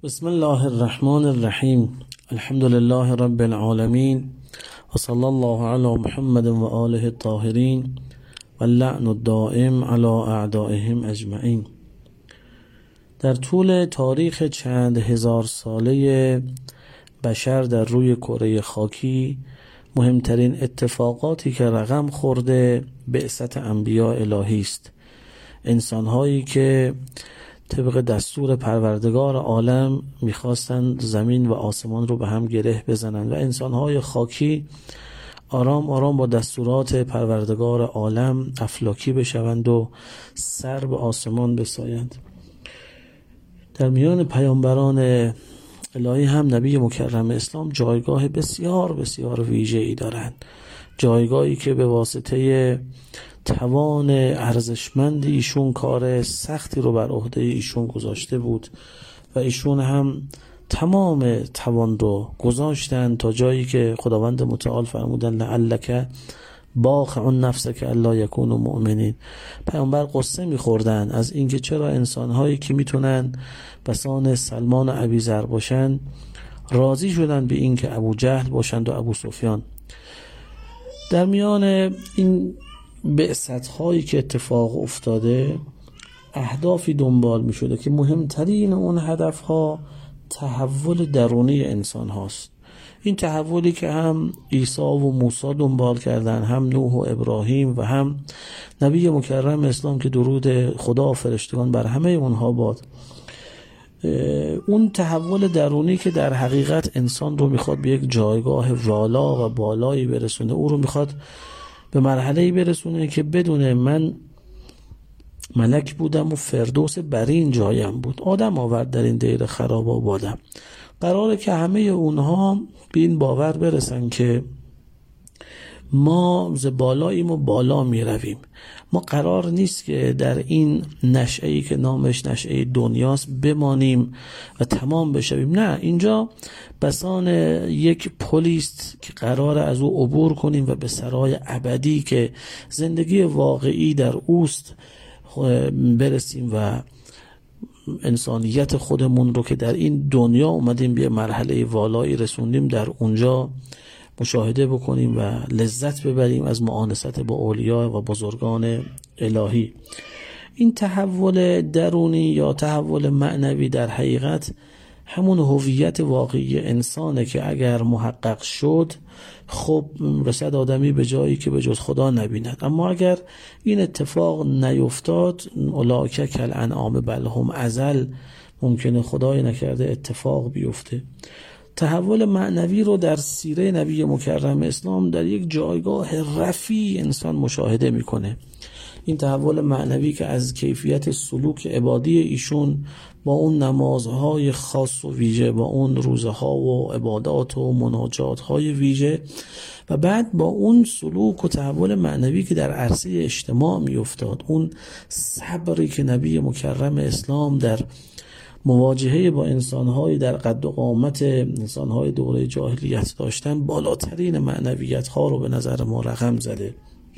بسم الله الرحمن الرحیم. الحمد لله رب العالمین و صلی الله علی محمد و آله الطاهرین و اللعن الدائم علی اعدائهم اجمعین. در طول تاریخ چند هزار ساله بشر در روی کره خاکی، مهمترین اتفاقاتی که رقم خورده بعثت انبیاء الهی است. انسان‌هایی که طبق دستور پروردگار عالم میخواستند زمین و آسمان رو به هم گره بزنند و انسان‌های خاکی آرام آرام با دستورات پروردگار عالم افلاکی بشوند و سر به آسمان بسایند. در میان پیامبران الهی هم نبی مکرم اسلام جایگاه بسیار بسیار ویژه‌ای دارند، جایگاهی که به واسطه توان ارزشمند ایشون کار سختی رو بر عهده ایشون گذاشته بود و ایشون هم تمام توان رو گذاشتن تا جایی که خداوند متعال فرمودن لعلک باخع نفسک الا یکونوا مؤمنین. پیامبر قصه می‌خوردن از اینکه چرا انسان‌هایی که میتونن بسان سلمان و ابیذر باشن راضی شدن به اینکه ابو جهل باشند و ابو سفیان. در میان این بعثت‌هایی که اتفاق افتاده اهدافی دنبال می شده که مهمترین اون هدفها تحول درونی انسان هاست. این تحولی که هم عیسی و موسی دنبال کردن، هم نوح و ابراهیم و هم نبی مکرم اسلام که درود خدا و فرشتگان بر همه اونها باد. اون تحول درونی که در حقیقت انسان رو میخواد به یک جایگاه والا و بالایی برسونه، او رو میخواد به مرحله‌ای برسونه که بدونه من ملک بودم و فردوس برین جایم بود، آدم آورد در این دیر خراب آبادم. قراره که همه اونها به این باور برسن که ما ز بالاییم و بالا می رویم. ما قرار نیست که در این نشأه‌ای که نامش نشأه دنیاست بمانیم و تمام بشویم. نه، اینجا بسان یک پلیست که قرار از او عبور کنیم و به سرای ابدی که زندگی واقعی در اوست برسیم و انسانیت خودمون رو که در این دنیا اومدیم به مرحله والایی رسوندیم در اونجا مشاهده بکنیم و لذت ببریم از معانست با اولیا و بزرگان الهی. این تحول درونی یا تحول معنوی در حقیقت همون هویت واقعی انسانه که اگر محقق شد خب رسد آدمی به جایی که به جز خدا نبیند. اما اگر این اتفاق نیفتاد اولئک کالانعام بل هم اضل، ممکنه خدای نکرده اتفاق بیفته. تحول معنوی رو در سیره نبی مکرم اسلام در یک جایگاه رفیع انسان مشاهده میکنه. این تحول معنوی که از کیفیت سلوک عبادی ایشون با اون نمازهای خاص و ویژه، با اون روزها و عبادات و مناجاتهای ویژه و بعد با اون سلوک و تحول معنوی که در عرصه اجتماع میافتاد، اون صبری که نبی مکرم اسلام در مواجهه با انسان‌های در قد و قامت انسان‌های دوره جاهلیت داشتن بالاترین معنویت‌ها رو به نظر ما رقم زده.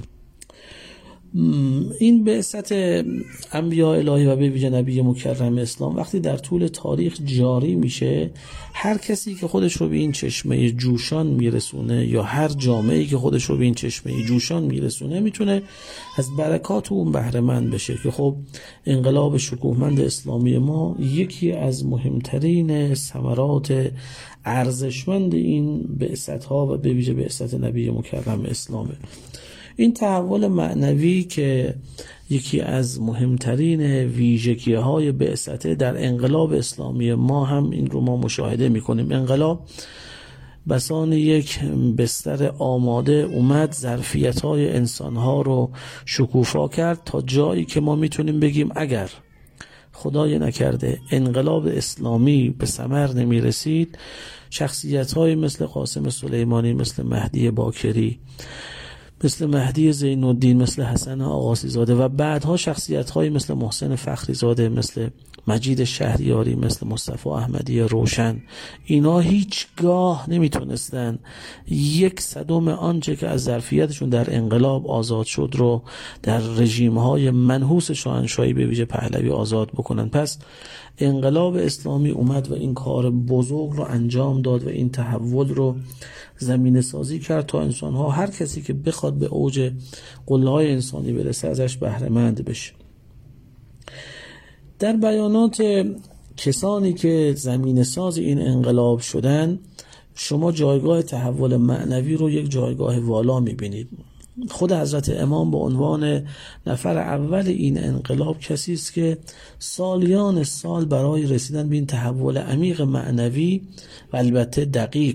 این بعثت انبیاء الهی و به ویژه نبی مکرم اسلام وقتی در طول تاریخ جاری میشه، هر کسی که خودش رو به این چشمه جوشان میرسونه یا هر جامعه‌ای که خودش رو به این چشمه جوشان میرسونه میتونه از برکات اون بهره مند بشه که خب انقلاب شکوهمند اسلامی ما یکی از مهمترین ثمرات ارزشمند این بعثت‌ها و به ویژه بعثت نبی مکرم اسلامه. این تحول معنوی که یکی از مهمترین ویژگی‌های بعثت در انقلاب اسلامی ما هم این رو ما مشاهده می‌کنیم. انقلاب بسان یک بستر آماده اومد، ظرفیت‌های انسان‌ها رو شکوفا کرد تا جایی که ما میتونیم بگیم اگر خدای نکرده انقلاب اسلامی به ثمر نمی‌رسید، شخصیت‌های مثل قاسم سلیمانی، مثل مهدی باکری، مثل مهدی زین الدین، مثل حسن آقاسی زاده و بعدها شخصیت‌های مثل محسن فخری زاده، مثل مجید شهریاری، مثل مصطفی احمدی روشن، اینا هیچگاه نمیتونستن 1/100 آنچه که از ظرفیتشون در انقلاب آزاد شد رو در رژیم‌های منحوس شاهنشاهی به ویژه پهلوی آزاد بکنن. پس انقلاب اسلامی اومد و این کار بزرگ رو انجام داد و این تحول رو زمینه سازی کرد تا انسان‌ها، هر کسی که بخواد به اوج قله‌های انسانی برسه ازش بهره مند بشه. در بیانات کسانی که زمینه ساز این انقلاب شدن، شما جایگاه تحول معنوی رو یک جایگاه والا می‌بینید. خود حضرت امام به عنوان نفر اول این انقلاب کسی است که سالیان سال برای رسیدن به این تحول عمیق معنوی و البته دقیق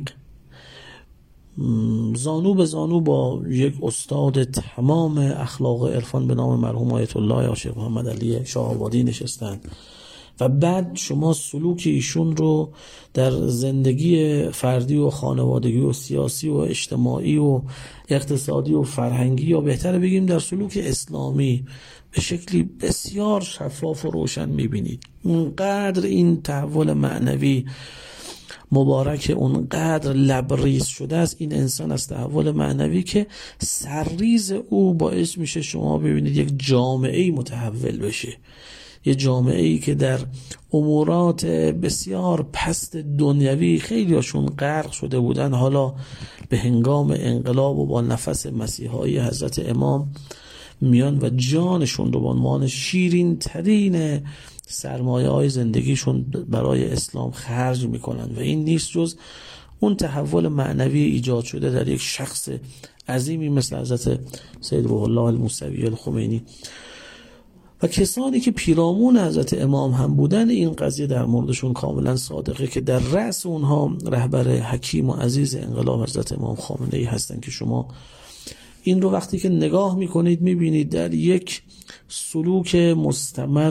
زانو به زانو با یک استاد تمام اخلاق و عرفان به نام مرحوم آیت الله شیخ محمد علی شاه آبادی نشستند و بعد شما سلوک ایشون رو در زندگی فردی و خانوادگی و سیاسی و اجتماعی و اقتصادی و فرهنگی، یا بهتره بگیم در سلوک اسلامی، به شکلی بسیار شفاف و روشن میبینید. اونقدر این تحول معنوی مبارک، اونقدر لبریز شده از این انسان از تحول معنوی که سرریز او باعث میشه شما ببینید یک جامعه متحول بشه، یه جامعه‌ای که در امورات بسیار پست دنیوی خیلی هاشون غرق شده بودن، حالا به هنگام انقلاب و با نفس مسیحایی حضرت امام میان و جانشون رو به عنوان شیرین ترین سرمایه های زندگیشون برای اسلام خرج میکنن و این نیست جز اون تحول معنوی ایجاد شده در یک شخص عظیمی مثل حضرت سید روح الله الموسوی الخمینی و کسانی که پیرامون حضرت امام هم بودن. این قضیه در موردشون کاملا صادقه که در رأس اونها رهبر حکیم و عزیز انقلاب حضرت امام خامنه ای هستن که شما این رو وقتی که نگاه میکنید میبینید در یک سلوک مستمر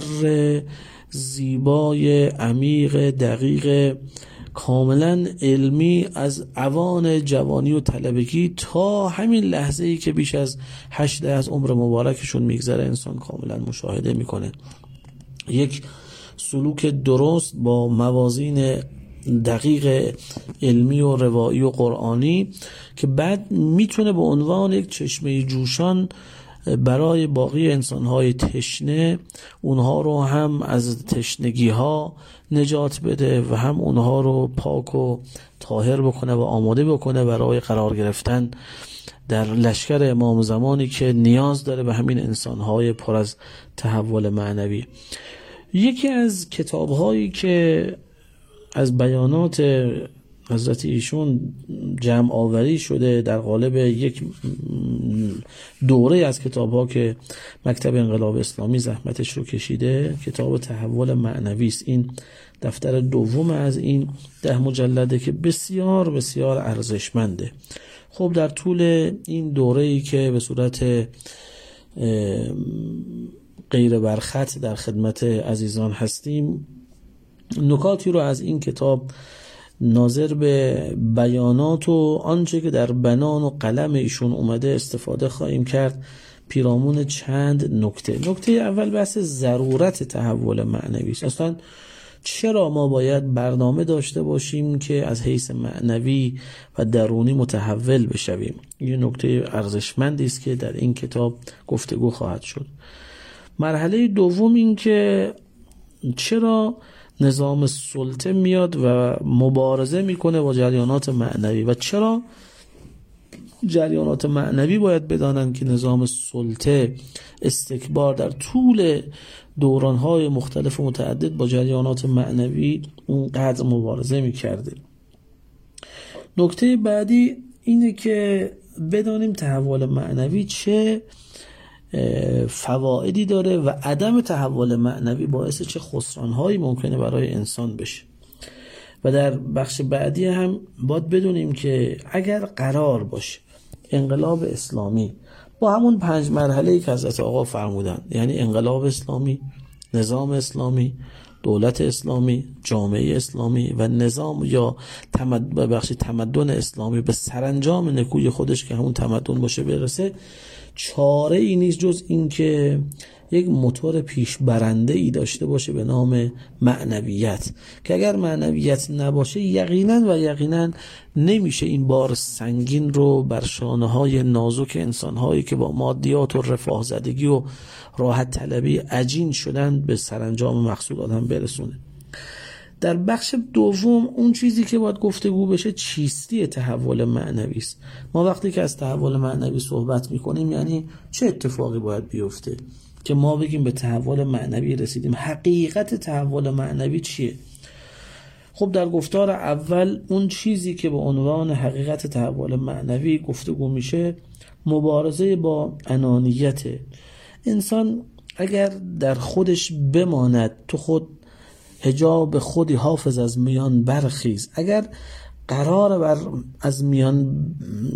زیبای عمیق دقیق کاملا علمی از اوان جوانی و طلبگی تا همین لحظه ای که بیش از 8 از عمر مبارکشون میگذره انسان کاملا مشاهده میکنه یک سلوک درست با موازین دقیق علمی و روایی و قرآنی که بعد میتونه به عنوان یک چشمه جوشان برای باقی انسان‌های تشنه اونها رو هم از تشنگی‌ها نجات بده و هم اونها رو پاک و طاهر بکنه و آماده بکنه برای قرار گرفتن در لشکر امام زمانی که نیاز داره به همین انسان‌های پر از تحول معنوی. یکی از کتاب‌هایی که از بیانات حضرت ایشون جمع آوری شده در قالب یک دوره از کتاب‌ها که مکتب انقلاب اسلامی زحمتش رو کشیده، کتاب تحول معنوی است. این دفتر دوم از این 10 مجلده که بسیار بسیار ارزشمنده. خب در طول این دوره‌ای که به صورت غیر برخط در خدمت عزیزان هستیم، نکاتی رو از این کتاب ناظر به بیانات و آنچه که در بنان و قلم ایشون اومده استفاده خواهیم کرد پیرامون چند نکته. نکته اول بحث ضرورت تحول معنوی است. اصلا چرا ما باید برنامه داشته باشیم که از حیث معنوی و درونی متحول بشویم؟ این نکته ارزشمندی است که در این کتاب گفتگو خواهد شد. مرحله دوم این که چرا نظام سلطه میاد و مبارزه میکنه با جریانات معنوی و چرا جریانات معنوی باید بدانن که نظام سلطه استکبار در طول دورانهای مختلف و متعدد با جریانات معنوی اونقدر مبارزه میکرده. نکته بعدی اینه که بدانیم تحول معنوی چه فوائدی داره و عدم تحول معنوی باعث چه خسرانهایی ممکنه برای انسان بشه. و در بخش بعدی هم باید بدونیم که اگر قرار باشه انقلاب اسلامی با همون 5 مرحله‌ای که حضرت آقا فرمودن، یعنی انقلاب اسلامی، نظام اسلامی، دولت اسلامی، جامعه اسلامی و نظام یا تمدن اسلامی به سرانجام نکوی خودش که همون تمدن باشه برسه، چاره ای نیست جز این که یک موتور پیش برنده ای داشته باشه به نام معنویت، که اگر معنویت نباشه یقینا نمیشه این بار سنگین رو بر شانه های نازک انسان هایی که با مادیات و رفاه زدگی و راحت طلبی عجین شدن به سرانجام مقصود آدم برسونه. در بخش دوم اون چیزی که باید گفتگو بشه چیستی تحول معنوی است. ما وقتی که از تحول معنوی صحبت میکنیم یعنی چه اتفاقی باید بیفته که ما بگیم به تحول معنوی رسیدیم؟ حقیقت تحول معنوی چیه؟ خب در گفتار اول اون چیزی که به عنوان حقیقت تحول معنوی گفتگو میشه مبارزه با انانیت. انسان اگر در خودش بماند، تو خود حجاب خودی حافظ از میان برخیز، اگر قرار بر از میان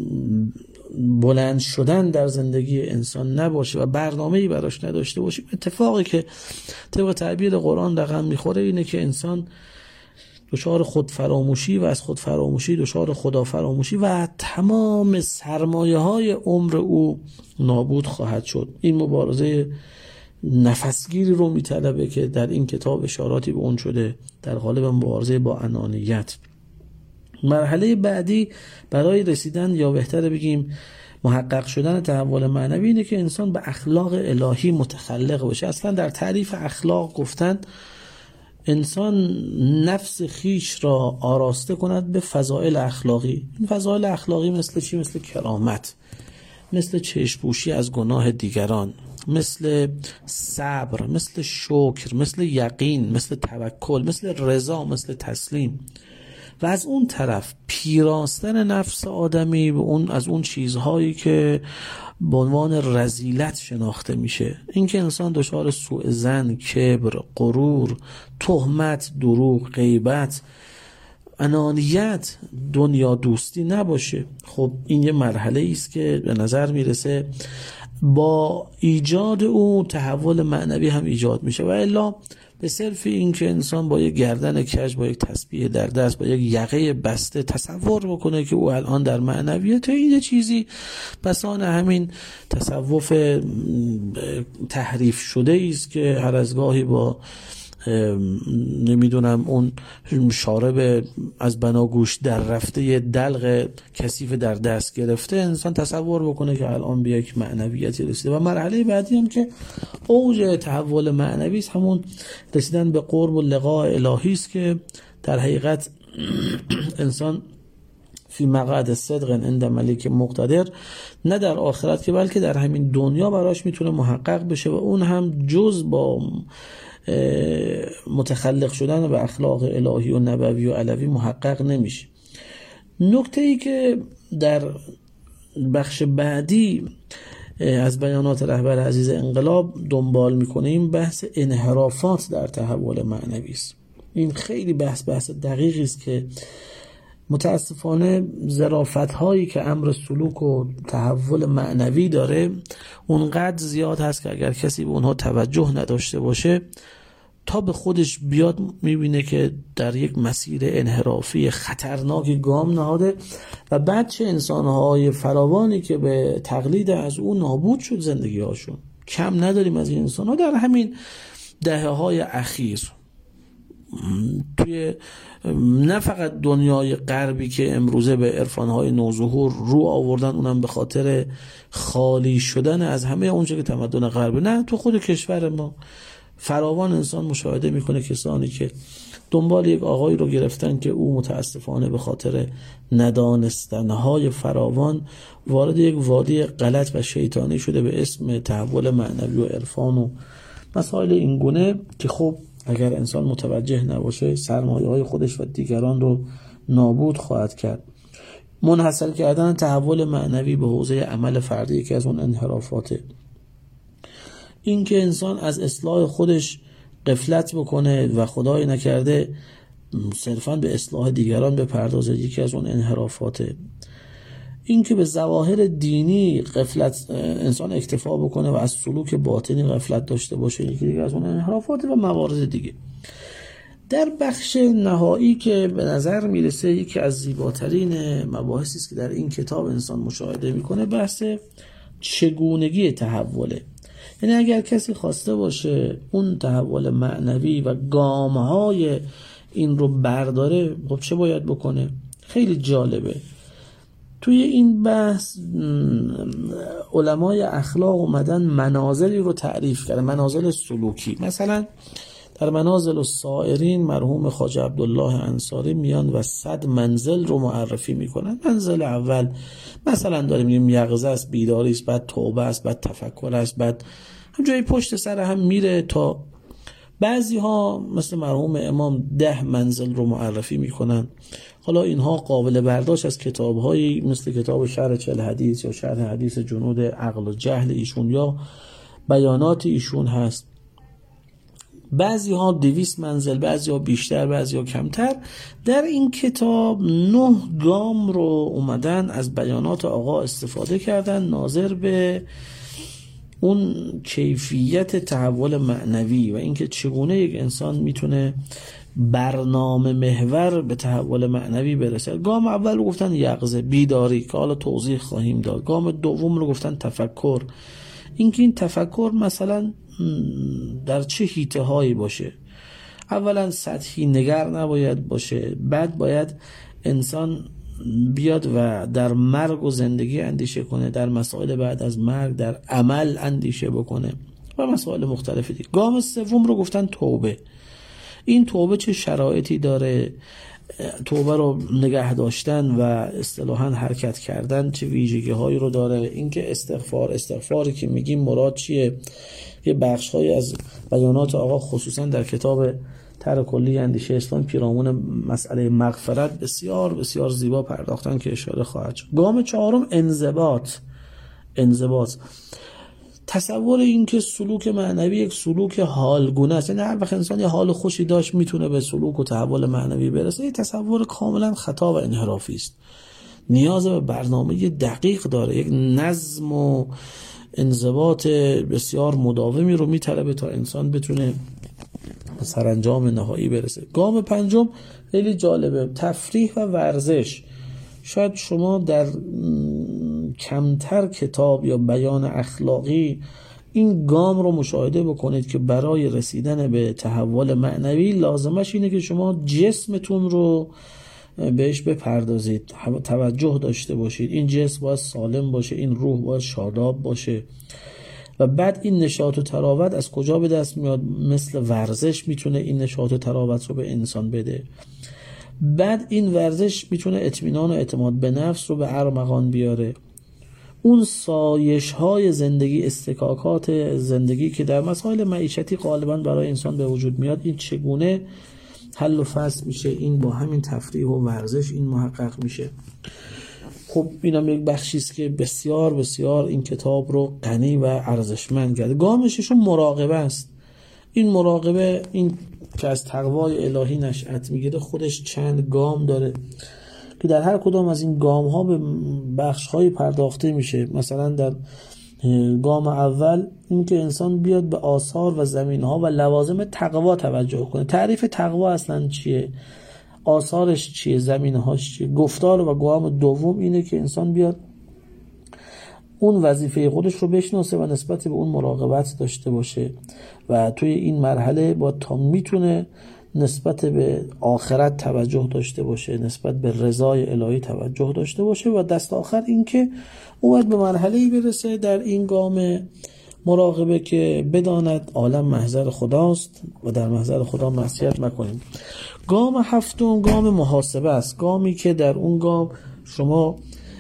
بلند شدن در زندگی انسان نباشه و برنامه‌ای براش نداشته باشه، اتفاقی که طبق تعبیر قرآن رقم میخوره اینه که انسان دچار خودفراموشی و از خودفراموشی دچار خدافراموشی و تمام سرمایه‌های عمر او نابود خواهد شد. این مبارزه نفسگیری رو میطلبه که در این کتاب اشاراتی به اون شده در قالب مبارزه با انانیت. مرحله بعدی برای رسیدن یا بهتره بگیم محقق شدن تحول معنوی اینه که انسان به اخلاق الهی متخلق بشه. اصلا در تعریف اخلاق گفتن انسان نفس خیش را آراسته کند به فضائل اخلاقی. این فضائل اخلاقی مثل چی؟ مثل کرامت، مثل چشم‌پوشی از گناه دیگران، مثل صبر، مثل شکر، مثل یقین، مثل توکل، مثل رضا، مثل تسلیم. و از اون طرف پیراستن نفس آدمی به اون از اون چیزهایی که به عنوان رذیلت شناخته میشه. اینکه انسان دچار سوء ظن، کبر، غرور، تهمت، دروغ، غیبت، انانیت، دنیا دوستی نباشه. خب این یه مرحله است که به نظر میرسه با ایجاد اون تحول معنوی هم ایجاد میشه، و الا به صرف این که انسان با یک گردن کج، با یک تسبیح در دست، با یک یقه بسته تصور بکنه که او الان در معنویت، این چیزی بسان همین تصوف تحریف شده است که هر از گاهی با نمیدونم اون شارب از بناگوش در رفته دلق کثیف در دست گرفته انسان تصور بکنه که الان به یک معنویتی رسیده. و مرحله بعدی هم که اوج تحول معنوی است، همون رسیدن به قرب و لقاء الهی است که در حقیقت انسان فی مقعد صدق عند ملیک مقتدر، نه در آخرت که بلکه در همین دنیا براش میتونه محقق بشه، و اون هم جز با متخلق شدن به اخلاق الهی و نبوی و علوی محقق نمیشه. نکته ای که در بخش بعدی از بیانات رهبر عزیز انقلاب دنبال میکنیم بحث انحرافات در تحول معنوی است. این خیلی بحث دقیقی است که متاسفانه ظرافت هایی که امر سلوک و تحول معنوی داره اونقدر زیاد هست که اگر کسی به اونها توجه نداشته باشه تا به خودش بیاد میبینه که در یک مسیر انحرافی خطرناکی گام نهاده، و بعد چه انسانهای فراوانی که به تقلید از اون نابود شد زندگی هاشون. کم نداریم از این انسان ها در همین دهه های اخیر توی نه فقط دنیای غربی که امروزه به عرفان‌های نوظهور رو آوردن، اونم به خاطر خالی شدن از همه اونچه که تمدن غربه، نه تو خود کشور ما فراوان انسان مشاهده میکنه کسانی که دنبال یک آقایی رو گرفتن که او متاسفانه به خاطر ندانستنهای فراوان وارد یک وادی غلط و شیطانی شده به اسم تحول معنوی و عرفان و مسائل این گونه که خب اگر انسان متوجه نباشه سرمایه‌های خودش و دیگران رو نابود خواهد کرد. منحصر کردن تحول معنوی به حوزه عمل فردی که از اون انحرافاته. این که انسان از اصلاح خودش غفلت بکنه و خدای نکرده صرفاً به اصلاح دیگران بپردازه، یکی از اون انحرافاته. این که به ظواهر دینی غفلت انسان اکتفا بکنه و از سلوک باطنی غفلت داشته باشه، یکی دیگه از اون انحرافاته و موارد دیگه. در بخش نهایی که به نظر میرسه یکی از زیباترین مباحثی است که در این کتاب انسان مشاهده میکنه بحث چگونگی تحوله. یعنی اگر کسی خواسته باشه اون تحول معنوی و گامهای این رو برداره، خب چه باید بکنه؟ خیلی جالبه. توی این بحث علمای اخلاق اومدن منازلی رو تعریف کردن، منازل سلوکی. مثلا در منازل السائرین مرحوم خواجه عبدالله انصاری میان و 100 منزل رو معرفی میکنن. منزل اول مثلا داریم میگیم یقظه است، بیداری است، بعد توبه است، بعد تفکر است، بعد همجایی پشت سر هم میره تا بعضی ها مثل مرحوم امام 10 منزل رو معرفی میکنن. حالا اینها قابل برداشت از کتاب‌هایی مثل کتاب شرح 40 حدیث یا شرح حدیث جنود عقل و جهل ایشون یا بیانات ایشون هست. بعضی ها 200 منزل، بعضی ها بیشتر، بعضی ها کمتر. در این کتاب 9 گام رو اومدن از بیانات آقا استفاده کردن ناظر به اون کیفیت تحول معنوی و اینکه چگونه یک انسان میتونه برنامه محور به تحول معنوی برسه. گام اول رو گفتن یقظه، بیداری، که حالا توضیح خواهیم داد. گام دوم رو گفتن تفکر، اینکه این تفکر مثلا در چه حیطه هایی باشه. اولا سطحی نگر نباید باشه، بعد باید انسان بیاد و در مرگ و زندگی اندیشه کنه، در مسائل بعد از مرگ، در عمل اندیشه بکنه و مسائل مختلفی دیگه. گام سوم رو گفتن توبه. این توبه چه شرایطی داره، توبه رو نگه داشتن و اصطلاحاً حرکت کردن چه ویژگی هایی رو داره، اینکه استغفاری که میگیم مراد چیه. یه بخش هایی از بیانات آقا خصوصا در کتاب طرح کلی اندیشه اسلام پیرامون مسئله مغفرت بسیار بسیار زیبا پرداختن که اشاره خواهد شد. گام چهارم انضباط. تصور این که سلوک معنوی یک سلوک حالگونه است، یعنی هر وقت انسان یه حال خوشی داشت میتونه به سلوک و تحول معنوی برسه، این تصور کاملا خطا و انحرافی است. نیاز به برنامه دقیق داره، یک نظم و انضباط بسیار مداومی رو میطلبه تا انسان بتونه به سرانجام نهایی برسه. گام پنجم خیلی جالبه، تفریح و ورزش. شاید شما در کمتر کتاب یا بیان اخلاقی این گام رو مشاهده بکنید که برای رسیدن به تحول معنوی لازمش اینه که شما جسمتون رو بهش بپردازید، توجه داشته باشید. این جسم باید سالم باشه، این روح باید شاداب باشه. و بعد این نشاط و تراوت از کجا به دست میاد؟ مثل ورزش میتونه این نشاط و تراوت رو به انسان بده. بعد این ورزش میتونه اطمینان و اعتماد به نفس رو به ارمغان بیاره. اون سایش های زندگی، استکاکات زندگی که در مسائل معیشتی غالبا برای انسان به وجود میاد، این چگونه حل و فصل میشه؟ این با همین تفریح و ورزش این محقق میشه. خب اینم یک بخشی است که بسیار بسیار این کتاب رو غنی و ارزشمند کرده. گام ششم مراقبه است. این مراقبه، این که از تقوای الهی نشأت میگیره، خودش چند گام داره که در هر کدام از این گام ها به بخش های پرداخته میشه. مثلا در گام اول این که انسان بیاد به آثار و زمین ها و لوازم تقوا توجه کنه. تعریف تقوا اصلا چیه، آثارش چیه، زمینه هاش چیه، گفتار. و گام دوم اینه که انسان بیاد اون وظیفه خودش رو بشناسه و نسبت به اون مراقبت داشته باشه و توی این مرحله با تا میتونه نسبت به آخرت توجه داشته باشه، نسبت به رضای الهی توجه داشته باشه. و دست آخر این که اومد به مرحله‌ای برسه در این گام مراقبه که بداند عالم محضر خداست و در محضر خدا معصیت نکنیم. گام هفتم گام محاسبه است. گامی که در اون گام شما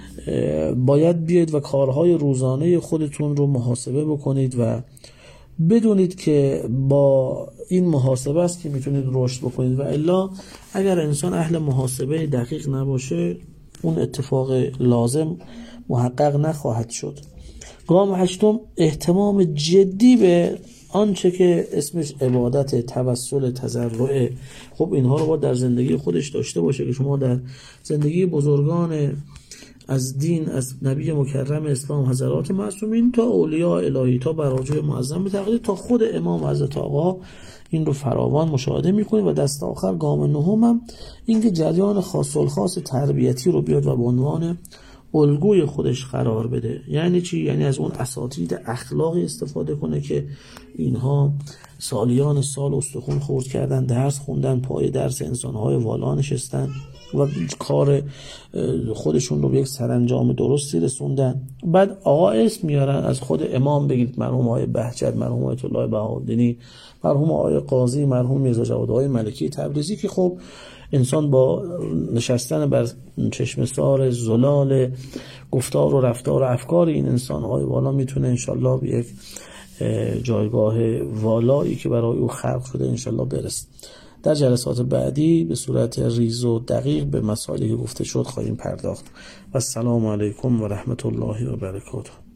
باید بیاید و کارهای روزانه خودتون رو محاسبه بکنید و بدونید که با این محاسبه است که میتونید رشد بکنید و الا اگر انسان اهل محاسبه دقیق نباشه اون اتفاق لازم محقق نخواهد شد. گام هشتم اهتمام جدی به آنچه که اسمش عبادت، توسل، تضرع. خب اینها رو باید در زندگی خودش داشته باشه که شما در زندگی بزرگان از دین، از نبی مکرم اسلام حضرات معصومین تا اولیاء الهی تا براجع معظم به تقدیر تا خود امام حضرت آقا این رو فراوان مشاهده میکنید. و دست آخر گام نهم هم این که جریان خاص الخاص تربیتی رو بیاد و به عنوان الگوی خودش قرار بده. یعنی چی؟ یعنی از اون اساتید اخلاقی استفاده کنه که اینها سالیان سال استخون خورد کردن، درس خوندن، پای درس انسانهای والا نشستن و کار خودشون رو به یک سرانجام درستی رسوندن. بعد آقا اسم میارن از خود امام بگید مرحوم آقای بهجت، مرحوم آیت الله بهاءالدینی، مرحوم آقای قاضی، مرحوم میرزا جواد آقای ملکی تبریزی، که خب انسان با نشستن بر چشم سار زلال گفتار و رفتار و افکار این انسانهای والا میتونه انشالله به یک جایگاه والایی که برای او خلق شده انشالله برسه. در جلسات بعدی به صورت ریز و دقیق به مسائلی که گفته شد خواهیم پرداخت. و السلام علیکم و رحمت الله و برکاته.